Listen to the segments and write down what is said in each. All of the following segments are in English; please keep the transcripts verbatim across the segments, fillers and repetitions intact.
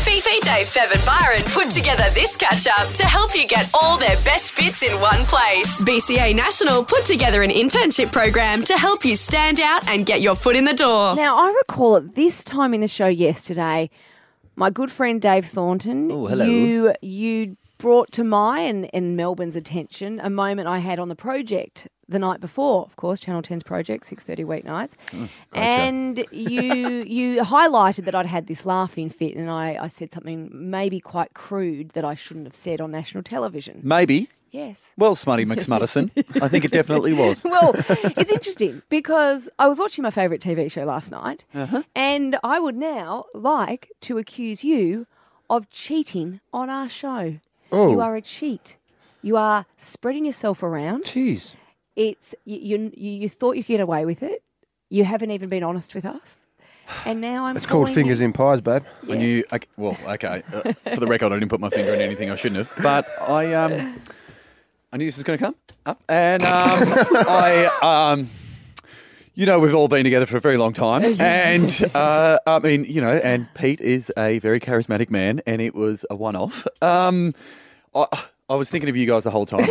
Fifi, Dave, Fev and Byron put together this catch-up to help you get all their best bits in one place. B C A National put together an internship program to help you stand out and get your foot in the door. Now, I recall at this time in the show yesterday, my good friend Dave Thornton, Oh, hello. you you brought to my and, and Melbourne's attention a moment I had on the project the night before, of course, Channel ten's project, six thirty weeknights. Mm, and you you highlighted that I'd had this laughing fit, and I, I said something maybe quite crude that I shouldn't have said on national television. Maybe. Yes. Well, Smutty McSmutterson. I think it definitely was. Well, it's interesting because I was watching my favourite T V show last night, Uh-huh. and I would now like to accuse you of cheating on our show. Oh. You are a cheat. You are spreading yourself around. Jeez. It's you, you. You thought you could get away with it. You haven't even been honest with us, and now I'm. It's called calling fingers you. in pies, babe. Yeah. I knew, I, well, okay. Uh, for the record, I didn't put my finger in anything I shouldn't have. But I um, I knew this was going to come up. And um, I, um, you know, we've all been together for a very long time. And, uh, I mean, you know, and Pete is a very charismatic man, and it was a one-off. Um, I, I was thinking of you guys the whole time.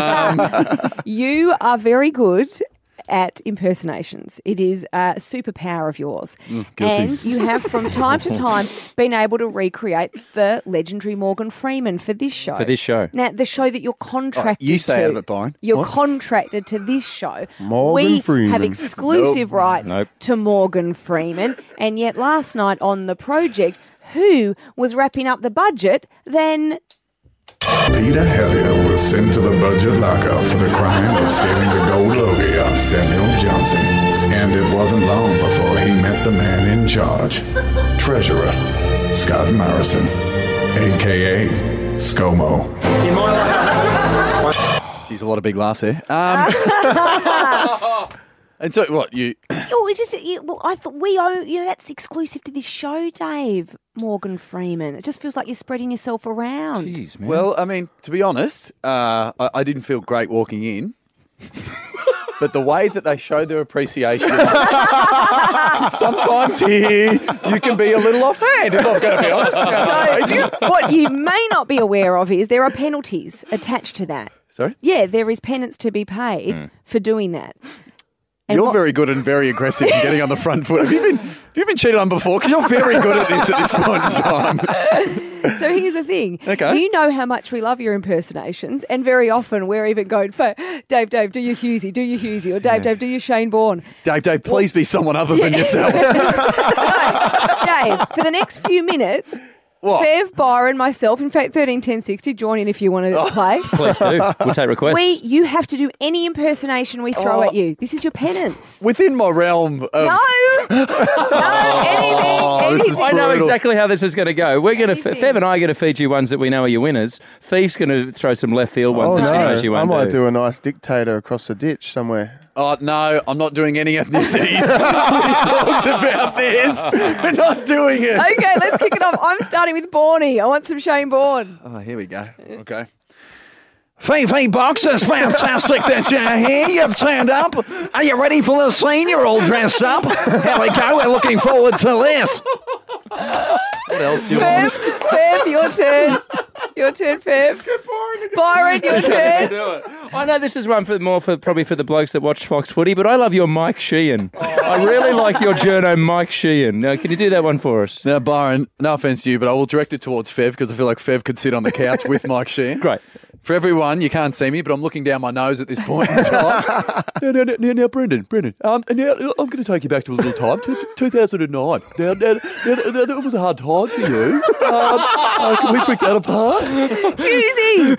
Um, You are very good at impersonations. It is a superpower of yours. Mm, guilty. And you have from time to time been able to recreate the legendary Morgan Freeman for this show. For this show. Now, the show that you're contracted you stay to. out of it, Byron. You're What? contracted to this show. Morgan we Freeman. have exclusive rights Nope. to Morgan Freeman. And yet last night on the project, who was wrapping up the budget than... Peter Hellier was sent to the budget lockup for the crime of stealing the gold logie of Samuel Johnson. And it wasn't long before he met the man in charge, Treasurer Scott Morrison, a k a. ScoMo. Geez, a lot of big laughs there. Um, and so, what, you... Oh, it just it, well, I thought we own. You know, that's exclusive to this show, Dave. Morgan Freeman. It just feels like you're spreading yourself around. Jeez, man. Well, I mean, to be honest, uh, I, I didn't feel great walking in. But the way that they show their appreciation, sometimes here you can be a little offhand, if I'm going to be honest. So, what you may not be aware of is there are penalties attached to that. Sorry? Yeah, there is penance to be paid for doing that. And You're what- very good and very aggressive in getting on the front foot. Have you been, have you been cheated on before? Because you're very good at this at this point in time. So here's the thing. Okay. You know how much we love your impersonations, and very often we're even going, for Dave, Dave, do your Hughesy, do your Hughesy, or Dave, Dave, do your Shane Bourne. Dave, Dave, please be someone other than yourself. So, Dave, for the next few minutes, What? Fev, Byron, myself, in fact, thirteen ten sixty, join in if you want to play. Please do. We'll take requests. We, you have to do any impersonation we throw Oh. at you. This is your penance. Within my realm of... No, no, anything, Oh, this is anything. I know brutal. exactly how this is going to go. We're going to Anything. Fev and I are going to feed you ones that we know are your winners. Feve's going to throw some left field ones Oh, that she no. knows you I won't might do. do a nice dictator across the ditch somewhere. Oh, no, I'm not doing any ethnicities. We talked about this. We're not doing it. Okay, let's kick it off. I'm starting with Borny. I want some Shane Bourne. Oh, here we go. Okay. Fifi Box, it's fantastic that you're here. You've turned up. Are you ready for the scene? You're all dressed up. Here we go. We're looking forward to this. What else do you Fev, want? Fev, your turn. Your turn, Fev. Byron, your turn. Do it. I know this is one for more for probably for the blokes that watch Fox Footy, but I love your Mike Sheehan. I really like your journo Mike Sheehan. Now, can you do that one for us? Now, Byron, no offence to you, but I will direct it towards Fev because I feel like Fev could sit on the couch with Mike Sheehan. Great. For everyone, you can't see me, but I'm looking down my nose at this point in time. now, now, now, now, Brendan, Brendan, um, and now I'm going to take you back to a little time, two, two thousand nine. Now, now, now, now, that was a hard time for you. Um, uh, can we pick that apart? Easy.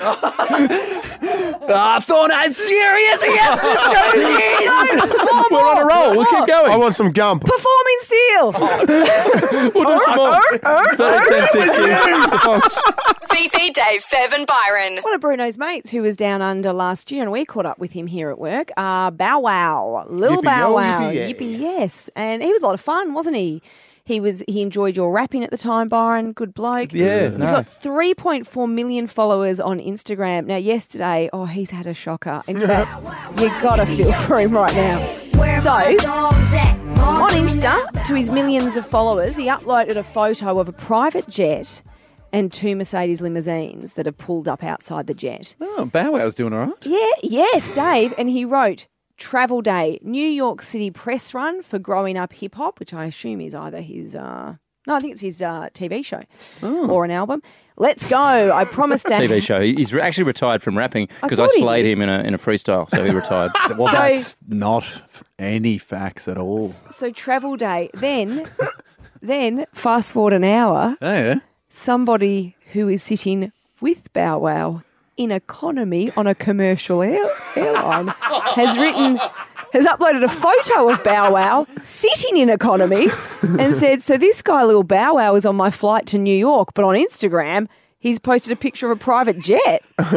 I thought I was serious. He has to do this. We're on a roll. We'll keep going. I want some gump. Performing seal. We'll do some more. thirteen sixty, the Fox. Fifi, Dave, Fev and Byron. One of Bruno's mates who was down under last year, and we caught up with him here at work, uh, Bow Wow, Lil Yippee Bow yo, Wow, yippee yeah. yippee yes. And he was a lot of fun, wasn't he? He was. He enjoyed your rapping at the time, Byron. Good bloke. Yeah, He's no. got three point four million followers on Instagram. Now, yesterday, oh, he's had a shocker. In fact, you got to feel for him right now. So, On Insta, to his millions of followers, he uploaded a photo of a private jet and two Mercedes limousines that have pulled up outside the jet. Oh, Bow Wow's doing all right. Yeah, yes, Dave. And he wrote, Travel Day, New York City press run for Growing Up Hip Hop, which I assume is either his, uh, no, I think it's his uh, T V show Oh. or an album. Let's go. I promised to... T V show. He's re- actually retired from rapping because I, thought he slayed did. him in a in a freestyle, so he retired. Well, So- that's not any facts at all. So Travel Day. Then, then fast forward an hour, Oh, yeah. somebody who is sitting with Bow Wow in economy on a commercial air, airline has written, has uploaded a photo of Bow Wow sitting in economy and said, so this guy, little Bow Wow, is on my flight to New York, but on Instagram, he's posted a picture of a private jet.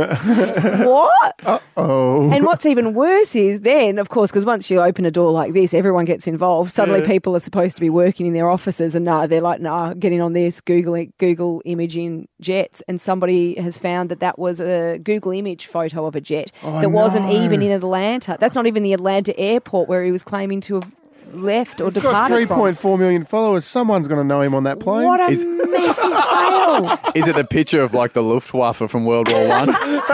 What? Oh. And what's even worse is then, of course, because once you open a door like this, everyone gets involved. Suddenly Yeah. people are supposed to be working in their offices and no, they're like, no, getting on this, Google, Google imaging jets. And somebody has found that that was a Google image photo of a jet Oh, that wasn't no. even in Atlanta. That's not even the Atlanta airport where he was claiming to have left or He's got departed three from. point four million followers. Someone's going to know him on that plane. What a Is- massive fail. Is it the picture of like the Luftwaffe from World War One?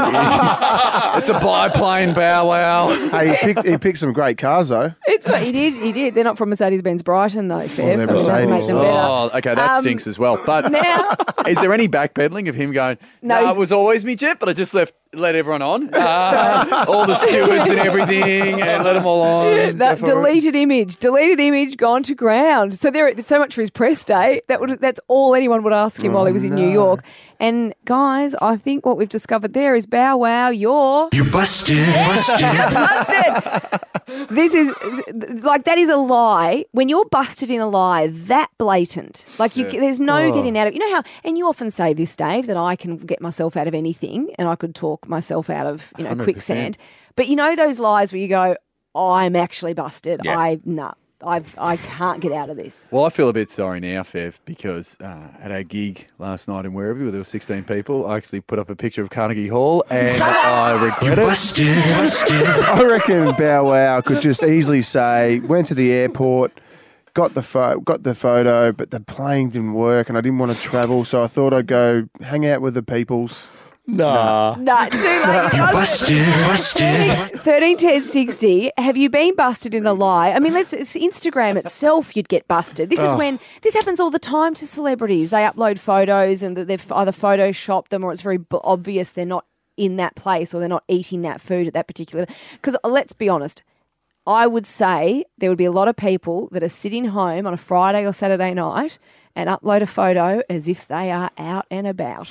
It's a biplane, Bow Wow. Hey, he picked, he picked some great cars, though. It's what he did. He did. They're not from Mercedes-Benz Brighton, though, Fev. they're That would Mercedes. make them better. Oh, okay, that Um, stinks as well. But Now, is there any backpedaling of him going, No, no, he's- it was always me jet, but I just left let everyone on? Uh, all the stewards and everything, and let them all on. that Go for it. deleted image, deleted image, gone to ground. So there, so much for his press day. That would, that's all anyone would ask him while he was in New no. York. And guys, I think what we've discovered there is Bow Wow, you're You busted, busted. busted. This is like that is a lie. When you're busted in a lie, that blatant, like you, there's no Oh. getting out of. You know how, and you often say this, Dave, that I can get myself out of anything, and I could talk myself out of you know one hundred quicksand. percent. But you know those lies where you go, I'm actually busted. Yeah. I no, I I can't get out of this. Well, I feel a bit sorry now, Fev, because uh, at our gig last night in Werribee where there were sixteen people, I actually put up a picture of Carnegie Hall and I You regret it. busted, busted. I reckon Bow Wow could just easily say, went to the airport, got the pho- got the photo, but the plane didn't work and I didn't want to travel, so I thought I'd go hang out with the peoples. Nah. No, too late. You busted, busted. thirteen ten sixty. Have you been busted in a lie? I mean, let's it's Instagram itself. You'd get busted. This is when this happens all the time to celebrities. They upload photos and they've either photoshopped them or it's very b- obvious they're not in that place or they're not eating that food at that particular. Because let's be honest, I would say there would be a lot of people that are sitting home on a Friday or Saturday night and upload a photo as if they are out and about.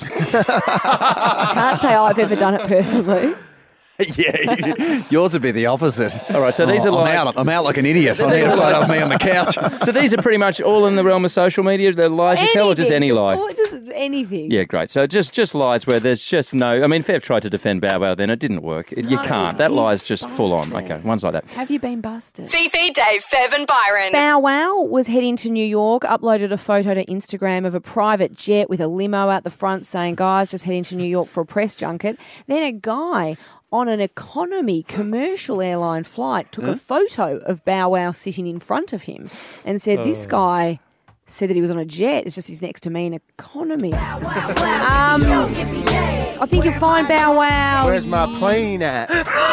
I can't say I've ever done it personally. Yeah, yours would be the opposite. All right, so these Oh, are I'm lies. out, I'm out like an idiot. I these need a are photo lies. of me on the couch. So these are pretty much all in the realm of social media, the lies you tell, or just any Anything, lie? all- just anything. Yeah, great. So just just lies where there's just no. I mean, Fev tried to defend Bow Wow, then it didn't work. It- you No, can't. That he's lie's just full on. busted. Okay, ones like that. Have you been busted? Fifi, Dave, Fev and Byron. Bow Wow was heading to New York, uploaded a photo to Instagram of a private jet with a limo out the front saying, guys, just heading to New York for a press junket. Then a guy on an economy commercial airline flight took a photo of Bow Wow sitting in front of him and said, this guy said that he was on a jet. It's just he's next to me in economy. um, I think you'll find Bow Wow. Where's my plane at?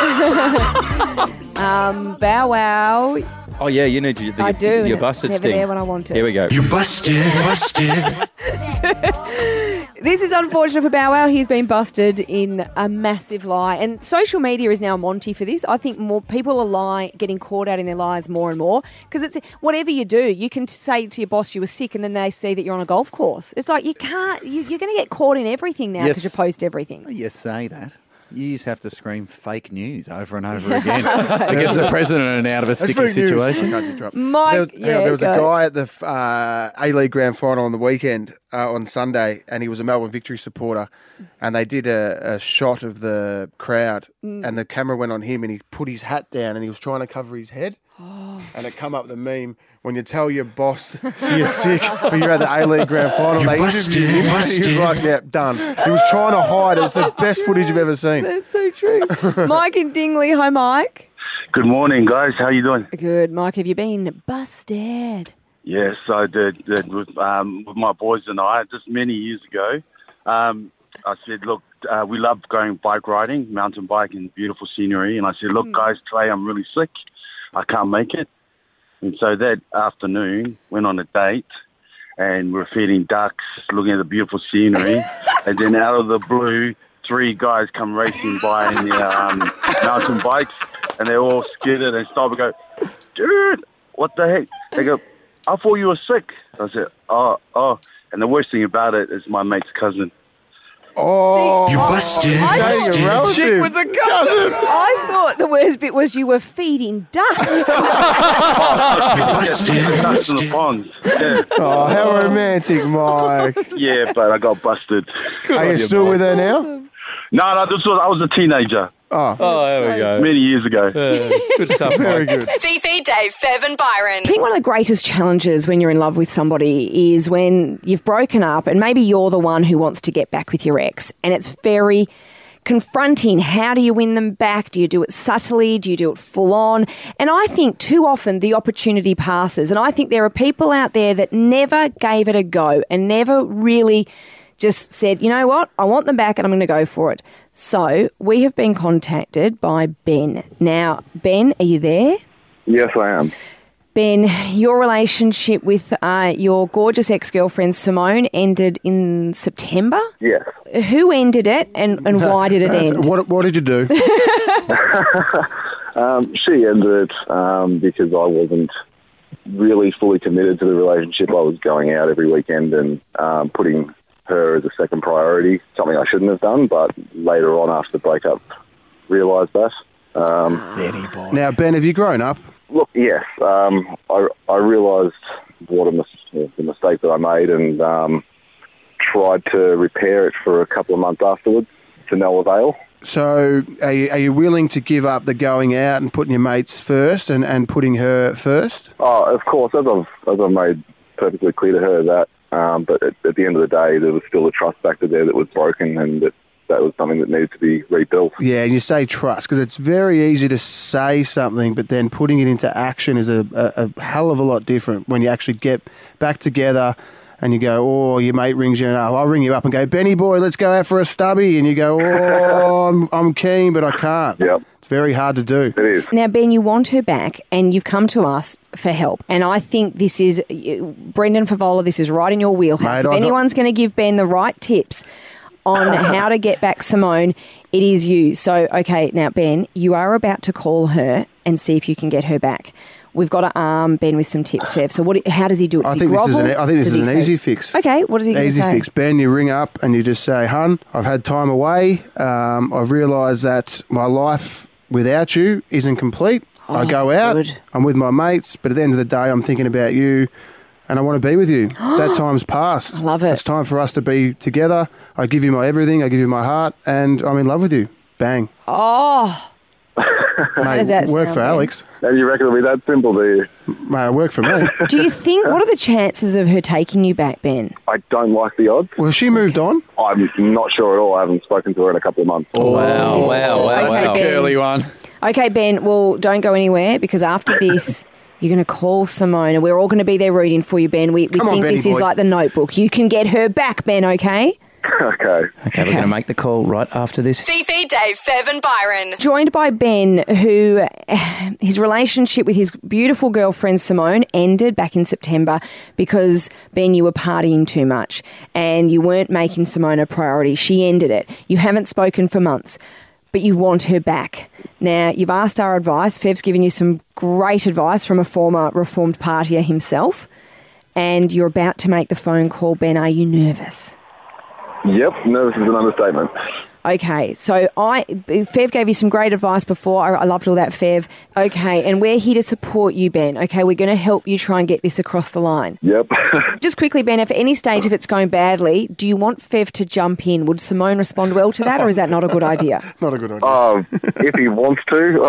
Um, Bow Wow. Oh yeah, you need your, the, I do. your and it's busted never sting. there when I want it. Here we go. You busted, busted. This is unfortunate for Bow Wow. He's been busted in a massive lie. And social media is now Monty for this. I think more people are lie, getting caught out in their lies more and more. Because it's whatever you do, you can say to your boss you were sick and then they see that you're on a golf course. It's like you can't, you, you're going to get caught in everything now because Yes. you post everything. You say that. You just have to scream fake news over and over again. It gets the president out of a sticky That's very news. situation. Can't you drop- Mike, there, was- hang on, yeah, there was go. a guy at the f- uh, A-League Grand Final on the weekend uh, on Sunday, and he was a Melbourne Victory supporter, and they did a, a shot of the crowd, Mm. and the camera went on him, and he put his hat down, and he was trying to cover his head, Oh. and it come up the meme, when you tell your boss you're sick, but you're at the A-League Grand Final, You they busted, interviewed him, and he was busted. like, yeah, done. He was trying to hide it. It's the best footage you've ever seen. That's so true. Mike in Dingley. Hi, Mike. Good morning, guys. How you doing? Good, Mike. Have you been busted? Yes, I did. did with, um, with my boys and I, just many years ago. Um, I said, look, uh, we love going bike riding, mountain bike and beautiful scenery. And I said, look, guys, today I'm really sick. I can't make it. And so that afternoon, went on a date and we're feeding ducks, looking at the beautiful scenery. And then out of the blue, three guys come racing by in their um, mountain bikes. And they're all skidded and stop and go, dude, what the heck? They go, I thought you were sick. I said, oh, oh. And the worst thing about it is my mate's cousin. Oh, You busted. I busted. your relative. Chick with a cousin. I thought the worst bit was you were feeding ducks. You Yeah, busted. ducks in the busted. ponds. Yeah, Oh, how romantic, Mike. yeah, but I got busted. Are you still with her now? No, no, this was I was a teenager Oh, Oh, there we go. many years ago. Uh, good stuff, very Mike. good. Fifi, Dave, Fev and Byron. I think one of the greatest challenges when you're in love with somebody is when you've broken up and maybe you're the one who wants to get back with your ex, and it's very confronting. How do you win them back? Do you do it subtly? Do you do it full on? And I think too often the opportunity passes, and I think there are people out there that never gave it a go and never really just said, you know what, I want them back and I'm going to go for it. So we have been contacted by Ben. Now, Ben, are you there? Yes, I am. Ben, your relationship with uh, your gorgeous ex-girlfriend Simone ended in September. Yes. Who ended it and, and why did it end? What, what did you do? Um, she ended it um, because I wasn't really fully committed to the relationship. I was going out every weekend and um, putting her as a second priority, something I shouldn't have done, but later on after the breakup realised that. Um, Now, Ben, have you grown up? Look, yes, um, I, I realised what a mis- the mistake that I made and um, tried to repair it for a couple of months afterwards to no avail. So are you, are you willing to give up the going out and putting your mates first and, and putting her first? Oh, of course, as I've, as I've made perfectly clear to her that, um, but at, at the end of the day, there was still a trust factor there that was broken and that, that was something that needed to be rebuilt. Yeah, and you say trust because it's very easy to say something, but then putting it into action is a, a, a hell of a lot different when you actually get back together and you go, oh, your mate rings you, and oh, I'll ring you up and go, Benny boy, let's go out for a stubby. And you go, oh, I'm, I'm keen, but I can't. Yep. It's very hard to do. It is. Now, Ben, you want her back and you've come to us for help. And I think this is, Brendan Favola, this is right in your wheelhouse. Mate, if I got- anyone's going to give Ben the right tips on how to get back Simone, it is you. So, okay, now, Ben, you are about to call her and see if you can get her back. We've got to arm Ben with some tips, Fev. So what? How does he do it? Does I he think this is grovel? an, I think this Does is he an say- easy fix. Okay, what is he going to Easy say? fix. Ben, you ring up and you just say, hun, I've had time away. Um, I've realised that my life without you isn't complete. I go that's out, good. I'm with my mates, but at the end of the day, I'm thinking about you and I want to be with you. That time's passed. I love it. It's time for us to be together. I give you my everything. I give you my heart and I'm in love with you. Bang. Oh, Mate, does that work sound, for Ben? Alex. And you reckon it'll be that simple, do you? Mate, it worked for me. do you think, what are the chances of her taking you back, Ben? I don't like the odds. Well, she moved on. I'm not sure at all. I haven't spoken to her in a couple of months. Wow, wow, wow, Okay, wow. Ben. Curly one. Okay, Ben, well, don't go anywhere because after this, you're going to call Simone and we're all going to be there rooting for you, Ben. We, we Come on, think Benny this is boy. like the Notebook. You can get her back, Ben, okay? Okay. Okay, we're going to make the call right after this. Fifi, Dave, Fev and Byron. Joined by Ben, who eh, his relationship with his beautiful girlfriend Simone ended back in September because, Ben, you were partying too much and you weren't making Simone a priority. She ended it. You haven't spoken for months, but you want her back. Now, you've asked our advice. Fev's given you some great advice from a former reformed partier himself, and you're about to make the phone call. Ben, are you nervous? Yep, nervous is an understatement. Okay, so I Fev gave you some great advice before. I, I loved all that, Fev. Okay, and we're here to support you, Ben. Okay, we're going to help you try and get this across the line. Yep. Just quickly, Ben, if at any stage if it's going badly, do you want Fev to jump in? Would Simone respond well to that, or is that not a good idea? Not a good idea. um, if he wants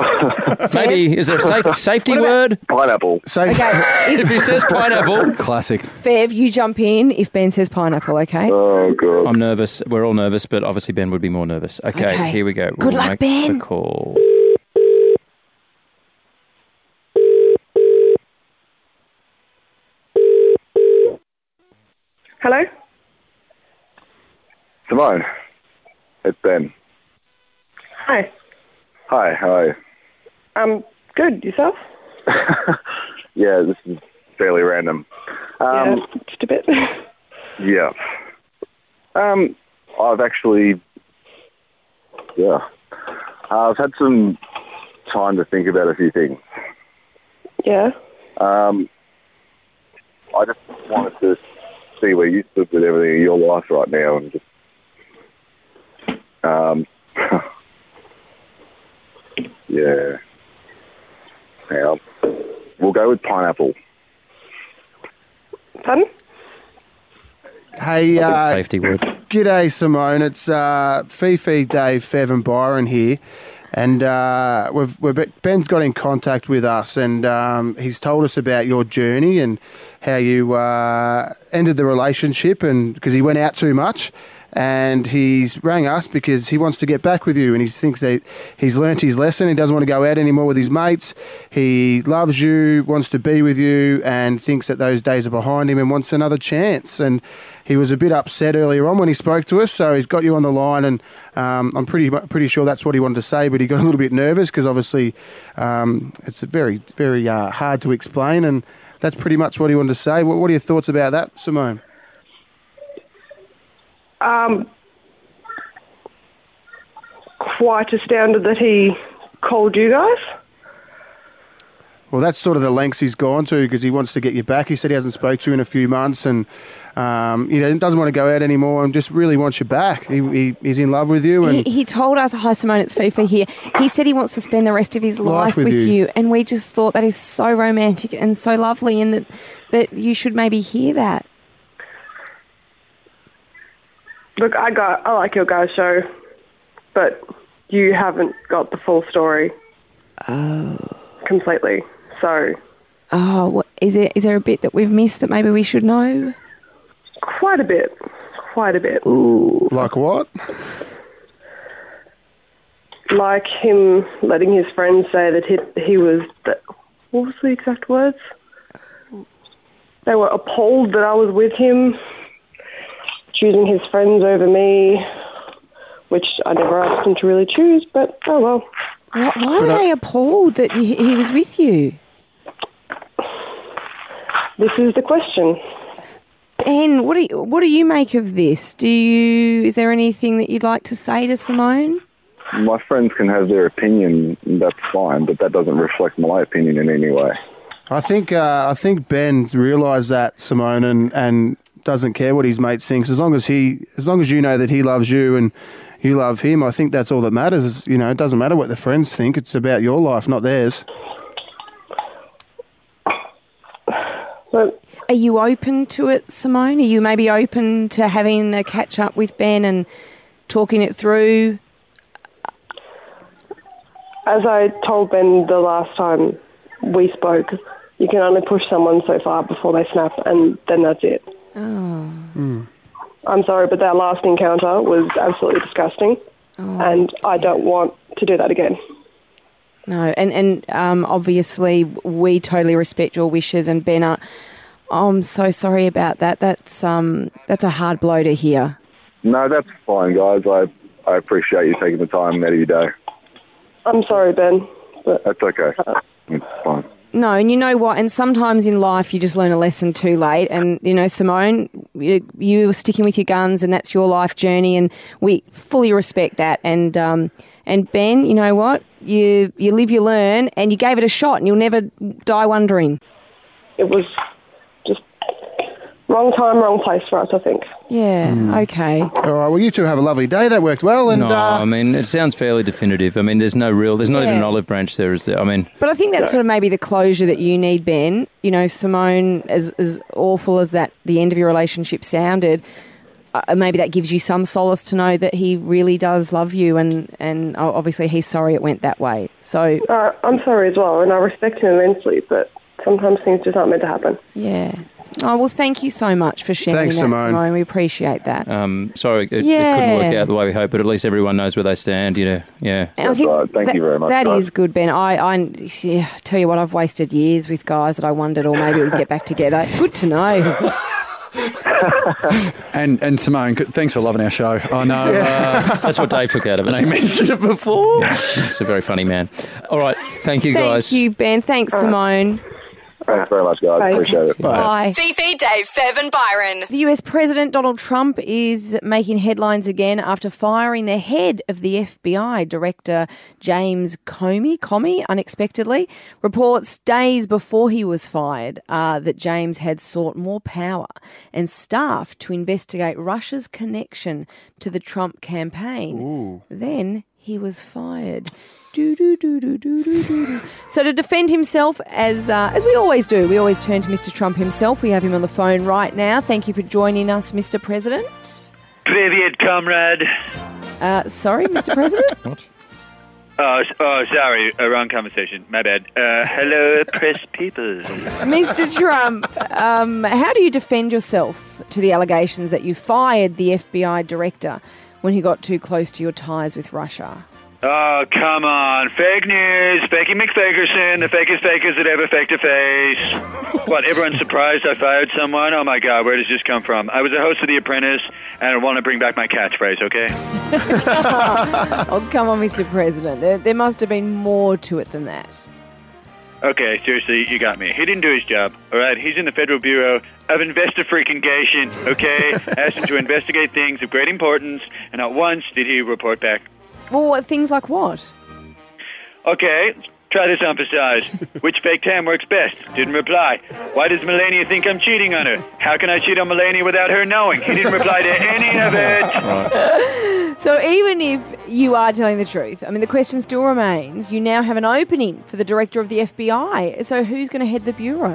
to, Maybe, is there a safe, safety word? pineapple. Say, Okay, If if he says pineapple, Classic. Fev, you jump in if Ben says pineapple, okay? Oh, God. I'm nervous. We're all nervous, but obviously Ben would be more nervous. Okay, Okay. here we go. Good luck, make Ben. The call. Hello? Simone, it's Ben. Hi. Hi, how are you? Um, good. Yourself? Yeah, this is fairly random. Um, yeah, just a bit. yeah. Um, I've actually, yeah, I've had some time to think about a few things. Yeah. Um, I just wanted to see where you stood with everything in your life right now, and just, um, yeah. Now, we'll go with pineapple. Pardon? Hey, uh, Safety word. G'day, Simone. It's uh, Fifi, Dave, Fev, and Byron here, and uh, we've, we've Ben's got in contact with us, and um, he's told us about your journey and how you uh, ended the relationship, and because he went out too much. And he's rang us because he wants to get back with you, and he thinks that he's learnt his lesson. He doesn't want to go out anymore with his mates. He loves you, wants to be with you, and thinks that those days are behind him and wants another chance. And he was a bit upset earlier on when he spoke to us, so he's got you on the line, and um, I'm pretty pretty sure that's what he wanted to say, but he got a little bit nervous because obviously um, it's very, very uh, hard to explain, and that's pretty much what he wanted to say. What, what are your thoughts about that, Simone? Um, quite astounded that he called you guys. Well, that's sort of the lengths he's gone to because he wants to get you back. He said he hasn't spoke to you in a few months, and um, you know, doesn't want to go out anymore and just really wants you back. He, he, he's in love with you. And He, he told us, hi Simone, it's Fifi here. He said he wants to spend the rest of his life, Life with with you. you. and we just thought that is so romantic and so lovely, and that that you should maybe hear that. Look, I got, I like your guys' show, but you haven't got the full story. Oh. Completely. So. Oh, what, is there is there a bit that we've missed that maybe we should know? Quite a bit. Quite a bit. Ooh. Like what? Like him letting his friends say that he, he was, that, what was the exact words? They were appalled that I was with him, choosing his friends over me, which I never asked him to really choose, but oh well. Why, why were they appalled that he, he was with you? This is the question. Ben, what do you, what do you make of this? Do you is there anything that you'd like to say to Simone? My friends can have their opinion, that's fine, but that doesn't reflect my opinion in any way. I think uh, I think Ben's realised that, Simone, and, and doesn't care what his mate thinks. As long as he, as long as you know that he loves you and you love him, I think that's all that matters. You know, it doesn't matter what the friends think. It's about your life, not theirs. But are you open to it, Simone? Are you maybe open to having a catch up with Ben and talking it through? as I told Ben the last time we spoke, you can only push someone so far before they snap, and then that's it. Oh. Mm. I'm sorry, but that last encounter was absolutely disgusting, Oh. and I don't want to do that again. No, and, and um, obviously we totally respect your wishes, and Ben, uh, I'm so sorry about that. That's um, that's a hard blow to hear. No, that's fine, guys. I I appreciate you taking the time out of your day. I'm sorry, Ben, but That's okay. It's fine. No, and you know what? And sometimes in life you just learn a lesson too late. And, you know, Simone, you, you were sticking with your guns, and that's your life journey, and we fully respect that. And um, and Ben, you know what? You you live, you learn, and you gave it a shot, and you'll never die wondering. it was just wrong time, wrong place for us, I think. Yeah, okay. All right, well, you two have a lovely day. That worked well. And no, uh, I mean, it sounds fairly definitive. I mean, there's no real, there's not Yeah. even an olive branch there, is there? I mean, But I think that's sort of maybe the closure that you need, Ben. You know, Simone, as as awful as that the end of your relationship sounded, uh, maybe that gives you some solace to know that he really does love you, and, and obviously he's sorry it went that way. So, Uh, I'm sorry as well, and I respect him immensely, but sometimes things just aren't meant to happen. yeah. Oh, well, thank you so much for sharing Thanks, that, Simone. Simone. We appreciate that. um, sorry, it, it Yeah. couldn't work out the way we hoped, but at least everyone knows where they stand, you know, yeah. And I That's think right. Thank that, you very much, That guys. is good, Ben. I, I yeah, tell you what, I've wasted years with guys that I wondered, or maybe it would get back together. Good to know. and and Simone, thanks for loving our show. I know uh, That's what Dave took out of it. I mentioned it before. Yeah, he's a very funny man. All right, thank you Thank guys. you, Ben. Thanks, Simone. Thanks very much, guys. Bye. Appreciate it. Bye. Fifi, Dave, Fev and Byron. The U S President Donald Trump is making headlines again after firing the head of the F B I, Director James Comey, Comey unexpectedly. Reports days before he was fired uh, that James had sought more power and staff to investigate Russia's connection to the Trump campaign. Ooh. Then he was fired. Do, do, do, do, do, do, do. So to defend himself, as uh, as we always do, we always turn to Mister Trump himself. We have him on the phone right now. Thank you for joining us, Mister President. Privyet, comrade. Uh, sorry, Mister President? What? Oh, s- oh, sorry, uh, wrong conversation. My bad. Uh, hello, press people. Mister Trump, um, how do you defend yourself to the allegations that you fired the F B I director when he got too close to your ties with Russia? Oh, come on. Fake news. Fakey McFakerson, the fakest fakers that ever faked a face. What, everyone's surprised I fired someone? Oh, my God, where does this come from? I was a host of The Apprentice, and I want to bring back my catchphrase, okay? Oh, come on, Mister President. There, there must have been more to it than that. Okay, seriously, you got me. He didn't do his job, all right? He's in the Federal Bureau of Investigation, okay? I asked him to investigate things of great importance, and not once did he report back. Well, what, things like what? Okay, try this on for size. Which fake tan works best? Didn't reply. Why does Melania think I'm cheating on her? How can I cheat on Melania without her knowing? He didn't reply to any of it. So even if you are telling the truth, I mean, the question still remains, you now have an opening for the director of the F B I. So who's going to head the bureau?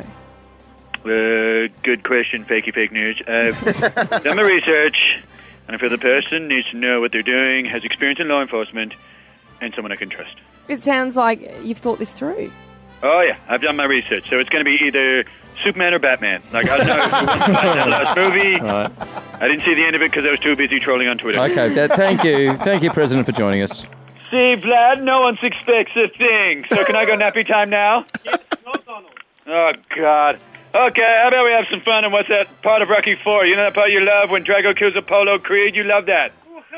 Uh, good question, fakey fake news. I've done my research, and I feel the person needs to know what they're doing, has experience in law enforcement, and someone I can trust. It sounds like you've thought this through. Oh, yeah, I've done my research. So it's going to be either Superman or Batman. Like, I don't know if you want to watch that last movie. Right. I didn't see the end of it because I was too busy trolling on Twitter. Okay, that, thank you. Thank you, President, for joining us. See, Vlad, no one expects a thing. So can I go nappy time now? Yes, no, Donald. Oh, God. Okay, how about we have some fun and what's that part of Rocky Four? You know that part you love when Drago kills Apollo Creed? You love that.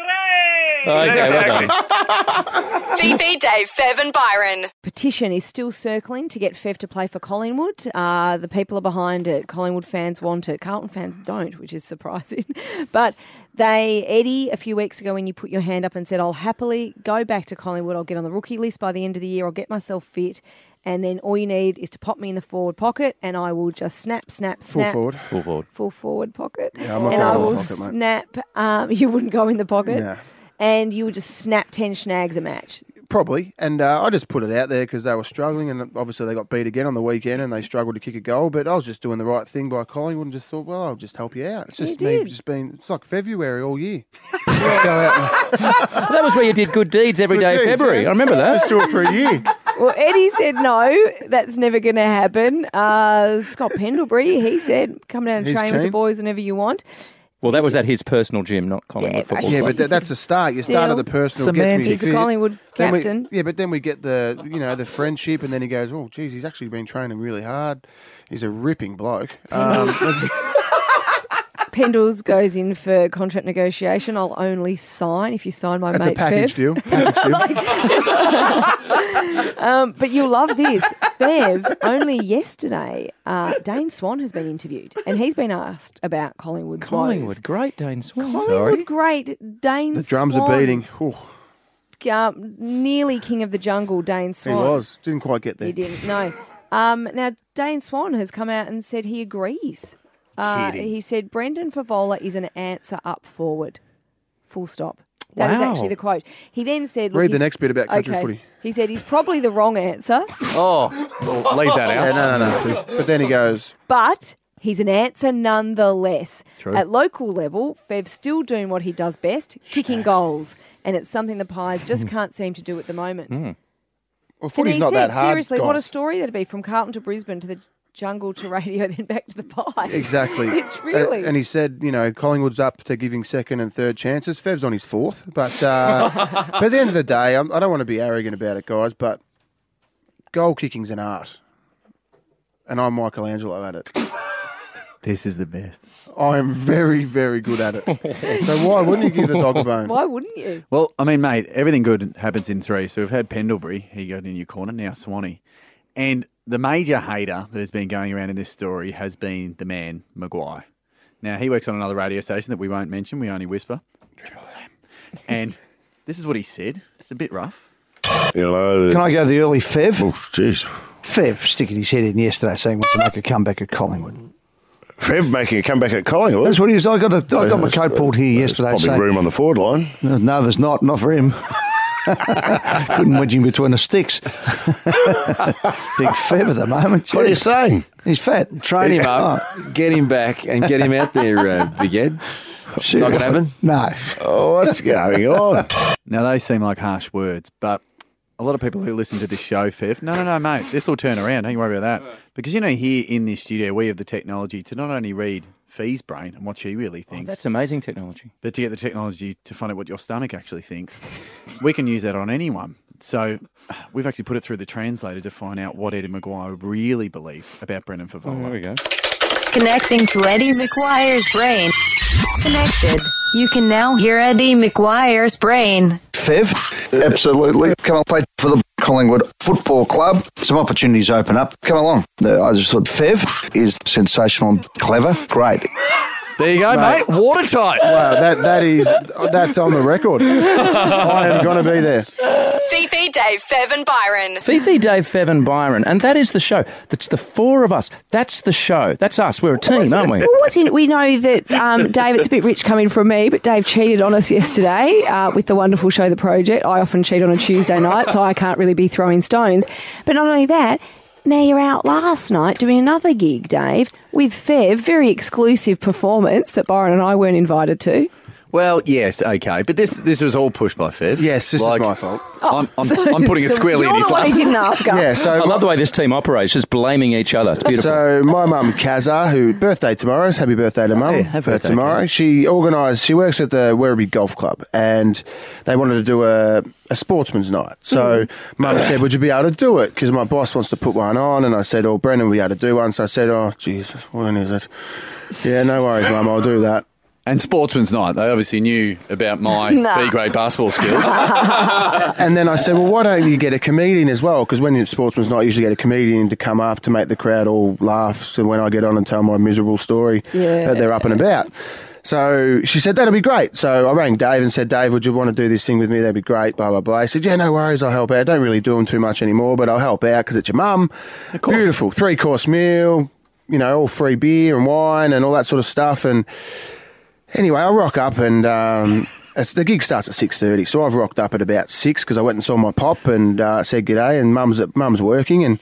Okay, well done. Fifi, Dave, Fev and Byron. Petition is still circling to get Fev to play for Collingwood. Uh, the people are behind it. Collingwood fans want it. Carlton fans don't, which is surprising. But they, Eddie, a few weeks ago when you put your hand up and said, I'll happily go back to Collingwood. I'll get on the rookie list by the end of the year. I'll get myself fit. And then all you need is to pop me in the forward pocket and I will just snap, snap, Full snap. forward. Full forward. Full forward pocket. Yeah, I'm not and going I in the will pocket, mate. snap. Um, you wouldn't go in the pocket. Nah. And you would just snap ten snags a match. Probably. And uh, I just put it out there because they were struggling and obviously they got beat again on the weekend and they struggled to kick a goal. But I was just doing the right thing by Collingwood and just thought, well, I'll just help you out. It's You just me did. just been, it's like February all year. Just go out and That was where you did good deeds every day of Good deeds, February. yeah. I remember that. Just do it for a year. Well, Eddie said no, that's never going to happen. Uh, Scott Pendlebury, he said, come down and He's train with the keen. boys whenever you want. Well, that was at his personal gym, not Collingwood Yeah, Football Yeah, Club. but th- that's a start. You Still. start at the personal, gets Semantics. me He's the fit. Collingwood Then we- captain. yeah, but then we get the, you know, the friendship, and then he goes, "Oh, geez, he's actually been training really hard. He's a ripping bloke." Um, Pendles goes in for contract negotiation. I'll only sign if you sign my that's mate a package Fev. deal. Package deal. Um, but you'll love this. Fev, only yesterday, uh, Dane Swan has been interviewed and he's been asked about Collingwood's Collingwood, woes. great Dane Swan. Collingwood great Dane The drums Swan. are beating. Ooh, Um, nearly king of the jungle, Dane he Swan. was. Didn't quite get there. He didn't, no. Um, now, Dane Swan has come out and said he agrees. Uh, Kidding. he said Brendan Favola is an answer up forward. Full stop. That is Wow. actually the quote. He then said... look, Read the he's- next bit about country okay. footy. He said he's probably the wrong answer, Oh, well, leave that Yeah, out. no, no, no. please. But then he goes, but he's an answer nonetheless. True. At local level, Fev's still doing what he does best, kicking goals. And it's something the Pies just can't seem to do at the moment. "Well, And footy's he not said, that hard, seriously, what a guys." story that'd be from Carlton to Brisbane to the jungle to radio, then back to the Pies. Exactly. It's really... Uh, and he said, you know, Collingwood's up to giving second and third chances. Fev's on his fourth. But, uh, but at the end of the day, I'm, I don't want to be arrogant about it, guys, but goal kicking's an art. And I'm Michelangelo at it. This is the best. I am very, very good at it. So why wouldn't you give the dog a bone? Why wouldn't you? Well, I mean, mate, everything good happens in three. So we've had Pendlebury, he got in your corner, now Swanee. And the major hater that has been going around in this story has been the man, Maguire. Now, he works on another radio station that we won't mention. We only whisper. Triple M. And this is what he said. It's a bit rough. You know, Can I go the early Fev? Oh, jeez. Fev sticking his head in yesterday saying wants to make a comeback at Collingwood. Fev making a comeback at Collingwood? That's what he was. I got, a, I got my There's- coat pulled here there's yesterday Probably saying... room on the forward line. No, no, there's not. Not for him. Couldn't wedge him between the sticks. Big Fev at the moment. What are you saying? He's fat. Train him up, get him back, and get him out there, uh, Big Ed. Not going to happen? No. Oh, what's going on? Now, they seem like harsh words, but a lot of people who listen to this show, Fev, no, no, no, mate, this will turn around. Don't you worry about that. Because, you know, here in this studio, we have the technology to not only read Fee's brain and what she really thinks. Oh, that's amazing technology. But to get the technology to find out what your stomach actually thinks, we can use that on anyone. So we've actually put it through the translator to find out what Eddie Maguire really believed about Brendan Favola. Oh, there we go. Connecting to Eddie McGuire's brain. Connected. You can now hear Eddie McGuire's brain. Fev, absolutely. Come on, play for the Collingwood Football Club. Some opportunities open up. Come along. Uh, I just thought Fev is sensational and clever. Great. There you go, mate. Mate. Watertight. Wow, that that is that's on the record. I am going to be there. Fifi, Dave, Fev and Byron. Fifi, Dave, Fev and Byron. And that is the show. That's the four of us. That's the show. That's us. We're a team, aren't we? Well, what's in? We know that um, Dave. It's a bit rich coming from me, but Dave cheated on us yesterday uh, with the wonderful show, The Project. I often cheat on a Tuesday night, so I can't really be throwing stones. But not only that. Now you're out last night doing another gig, Dave, with Fev, very exclusive performance that Byron and I weren't invited to. Well, yes, okay. But this this was all pushed by Fev. Yes, this Like, is my fault. I'm, I'm, So- I'm putting it so squarely in you're his the one lap. who didn't ask us. Yeah, so I love the way this team operates, just blaming each other. It's beautiful. So my mum Kazza, who birthday tomorrow, happy birthday to mum. Yeah, happy birthday, tomorrow. Kaz. She organised. She works at the Werribee Golf Club, and they wanted to do a, a sportsman's night. So mum said, "Would you be able to do it?" Because my boss wants to put one on, and I said, "Oh, Brendan will be able to do one." So I said, "Oh, Jesus, when is it?" Yeah, no worries, mum. I'll do that. And Sportsman's Night, they obviously knew about my Nah. B-grade basketball skills. And then I said, well, why don't you get a comedian as well? Because when it's Sportsman's Night, you usually get a comedian to come up to make the crowd all laugh. So when I get on and tell my miserable story Yeah. that they're up and about. So she said, that'll be great. So I rang Dave and said, Dave, would you want to do this thing with me? That'd be great, blah, blah, blah. He said, yeah, no worries, I'll help out. I don't really do them too much anymore, but I'll help out because it's your mum. Beautiful. Three-course meal, you know, all free beer and wine and all that sort of stuff. And anyway, I rock up and um, it's, the gig starts at six thirty, so I've rocked up at about six because I went and saw my pop and uh, said g'day, and mum's, mum's working and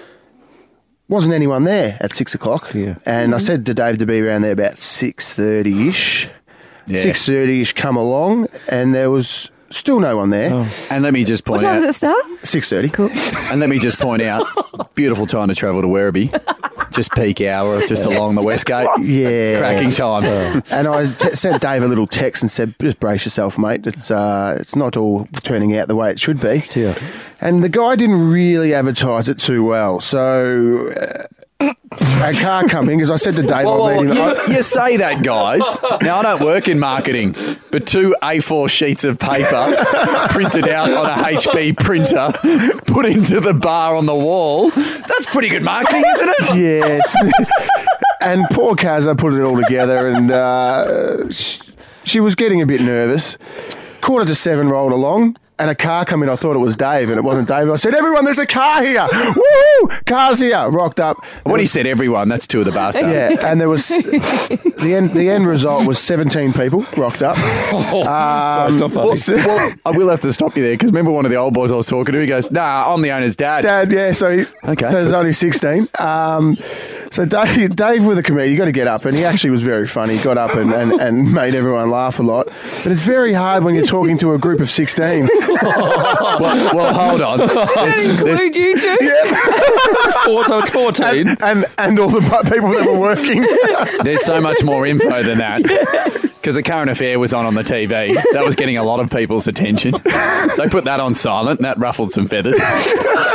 wasn't anyone there at six o'clock. Yeah. And I said to Dave to be around there about six thirty-ish. Yeah. six thirty-ish come along and there was still no one there. And let me just What point time out... does it start? six thirty. Cool. And let me just point out, beautiful time to travel to Werribee. Just peak hour, just along the West Gate. Yeah. It's cracking time. And I t- sent Dave a little text and said, just brace yourself, mate. It's uh, it's not all turning out the way it should be. Yeah. And the guy didn't really advertise it too well. So uh, a car coming, as I said to Dave, Well, I'll well, meet him. you, you say that, guys. Now, I don't work in marketing, but two A four sheets of paper printed out on a H P printer, put into the bar on the wall, that's pretty good marketing, isn't it? Yes. And poor Kazza put it all together, and uh, she, she was getting a bit nervous. Quarter to seven rolled along, and a car come in. I thought it was Dave, and it wasn't Dave. I said, everyone, there's a car here. Woo! Car's here. Rocked up. When he said everyone, that's two of the bar staff. Yeah, and there was the end. The end result was seventeen people rocked up. Um, it's not funny. Well, well, I will have to stop you there, because remember one of the old boys I was talking to, he goes, nah, I'm the owner's dad. Dad, yeah, so he, Okay. so there's only sixteen. Um, so Dave, Dave with a comedian, you got to get up, and he actually was very funny. He got up and, and, and made everyone laugh a lot. But it's very hard when you're talking to a group of sixteen. well, well, hold on. There's- Include you two? It's four, so it's fourteen. And, and and all the bu- people that were working. There's so much more info than that. Because a current affair was on on the T V. That was getting a lot of people's attention. They put that on silent, and that ruffled some feathers.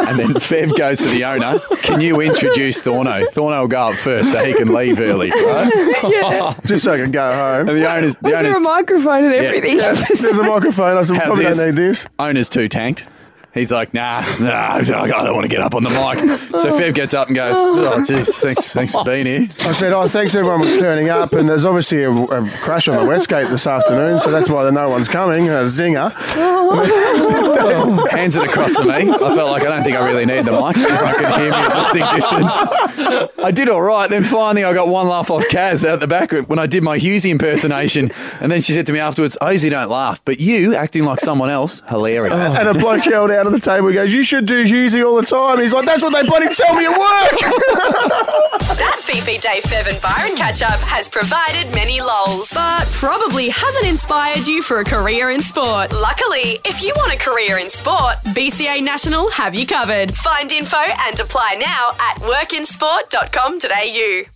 And then Fev goes to the owner, can you introduce Thorno? Thorno will go up first so he can leave early, right? Yeah. Just so I can go home. And the owner's... The Was there owner's a microphone and everything? Yeah, there's a microphone. I said, How's probably this? don't need this. Owner's too tanked. He's like, nah, nah, I don't want to get up on the mic. So Fev gets up and goes, oh, jeez, thanks, thanks for being here. I said, oh, thanks everyone for turning up. And there's obviously a, a crash on the Westgate this afternoon, so that's why no one's coming. A zinger. Hands it across to me. I felt like I don't think I really need the mic. Everyone could hear me at distinct distance. I did all right. Then finally I got one laugh off Kaz out the back when I did my Hughesy impersonation. And then she said to me afterwards, Ozzy, don't laugh. But you, acting like someone else, hilarious. And a bloke yelled out of the table, he goes, you should do Hughesy all the time. He's like, that's what they bloody tell me at work. That Fifi, Dave, Fev and Byron catch-up has provided many lols, but probably hasn't inspired you for a career in sport. Luckily, if you want a career in sport, B C A National have you covered. Find info and apply now at workinsport dot com dot a u.